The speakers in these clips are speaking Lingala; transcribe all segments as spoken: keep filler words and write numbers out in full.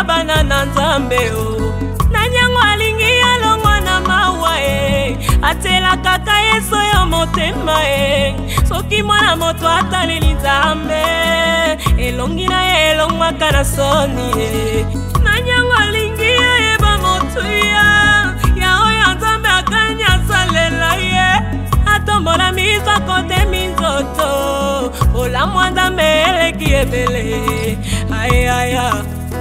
ya bana na nzambe o nanyango alingi alongwa na mawa e atela kaka yeso yo motema e soki mwana moto ataleli nzambe elongi na ye elongwaka na soni e nanyango alingi ayeba motuya ya oyo nzambe akanya asalela ye atombola miso kote minzoto olamwa nzambe eleki ebele ayaya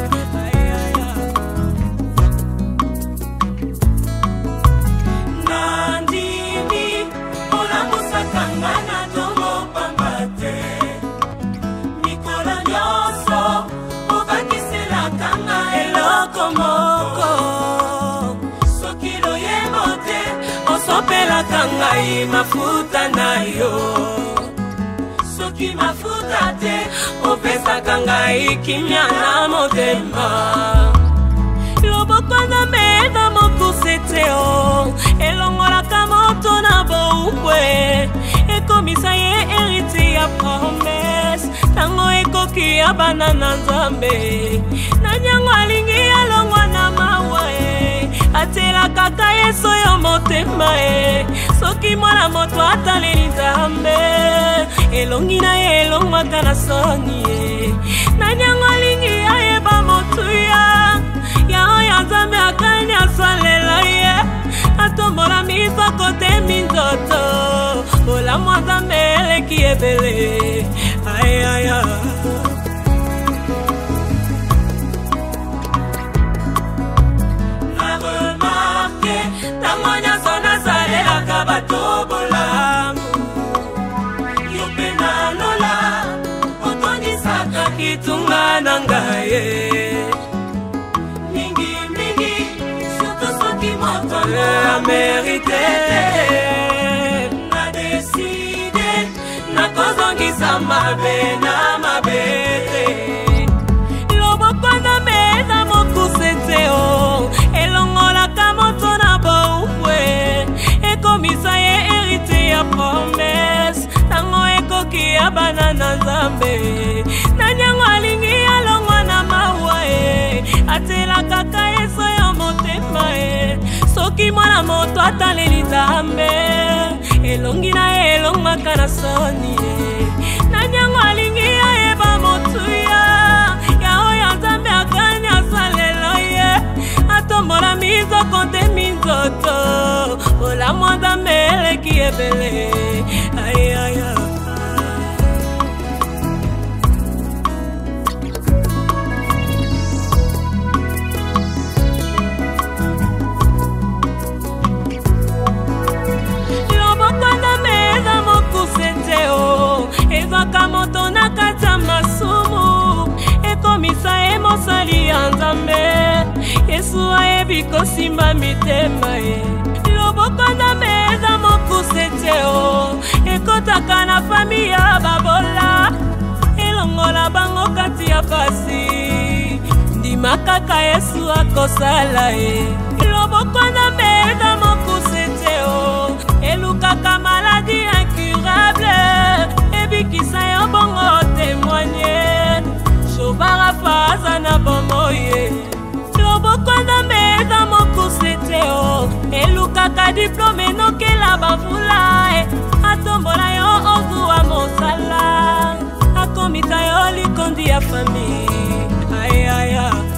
Kangai mafuta na yo soki mafuta te opesa kangai kimya na motema loboko na meda mokusete o elongolaka moto na boukwe ekomisa ye eriti ya promese tango ekoki ya bana na nzambe nanyango alingi alongwa na mawa e atela kaka yeso yo motema e soki mwana moto ataleli nzambe elongi na ye elongwaka na soni e nanyango alingi ayeba motuya ya oyo nzambe akanya asalela ye atombola miso kote minzoto olamwa nzambe eleki ebele ayaya bato bolamu yope na lola otonisaka kitunga na ngaye mingi mingi surtout soki moto a mérité na décidé na kozongisa mabe na mabete loboko na meza mokusete o elongolaka moto na boukwe komisa ye erite ya promese tango ekoki ya bana na nzambe nanyango alingi alongwa na mawa e atela kaka yeso yo motema e soki mwana moto ataleli nzambe elongi na ye elongwaka na soni e nanyango alingi ayeba motuya ya oyo nzambe akanya asalela ye atombola miso kote minzoto olamwa nzambe eleki ebele ayaya loboko nzambe eza mokusete o ezwaka moto na kati ya masumu ekomisa ye mosali ya nzambe yesu ayebi kosimba mitema ye loboko nzambe eza mokusete o ekotaka na fami ya babola elongola bango kati ya pasi ndima kaka yesu akosala ye loboko nzambe eza mokusete o elukaka maladi incurable ebikisa yo bongo témoigne shobara faza na bomoye loboko nzambe eza mokusete o elukaka diplome nokela bavula e atombola yo ozuwa mosala akomisa yo likondi ya fami ayaya